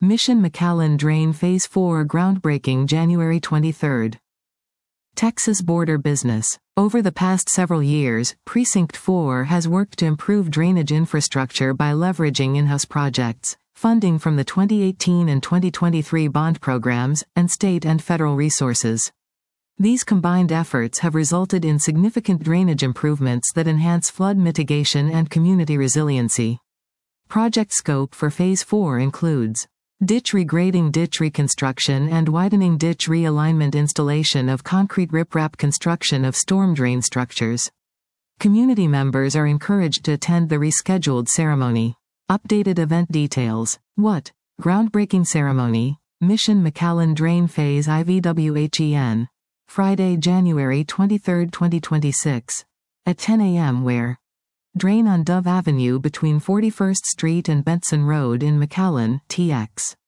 Mission McAllen Drain Phase 4 groundbreaking January 23. Texas Border Business. Over the past several years, Precinct 4 has worked to improve drainage infrastructure by leveraging in-house projects, funding from the 2018 and 2023 bond programs, and state and federal resources. These combined efforts have resulted in significant drainage improvements that enhance flood mitigation and community resiliency. Project scope for Phase 4 includes ditch regrading, ditch reconstruction and widening, ditch realignment, installation of concrete riprap, construction of storm drain structures. Community members are encouraged to attend the rescheduled ceremony. Updated event details. What? Groundbreaking ceremony. Mission McAllen Drain Phase IVWHEN. Friday, January 23, 2026. At 10 a.m. Where? Drain on Dove Avenue between 41st Street and Benson Road in McAllen, TX.